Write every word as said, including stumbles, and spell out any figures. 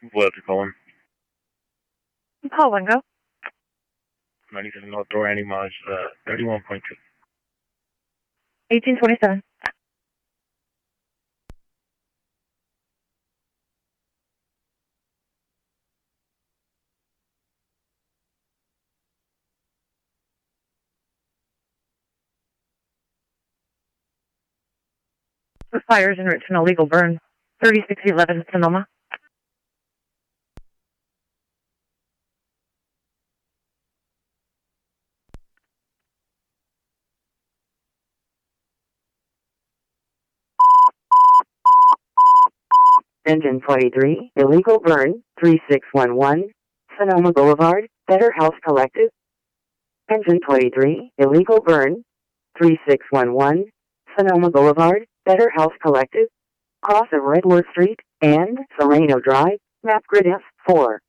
What you calling? Call one go. ninety-seven North Door, Andy Maj, uh, thirty-one point two. eighteen twenty-seven. The fires in Richmond, illegal burn. thirty-six eleven Sonoma. Engine twenty-three, illegal burn, three six one one, Sonoma Boulevard, Better House Collective. Engine twenty-three, illegal burn, three six one one, Sonoma Boulevard, Better House Collective, cross of Redwood Street, and Sereno Drive, map grid F four.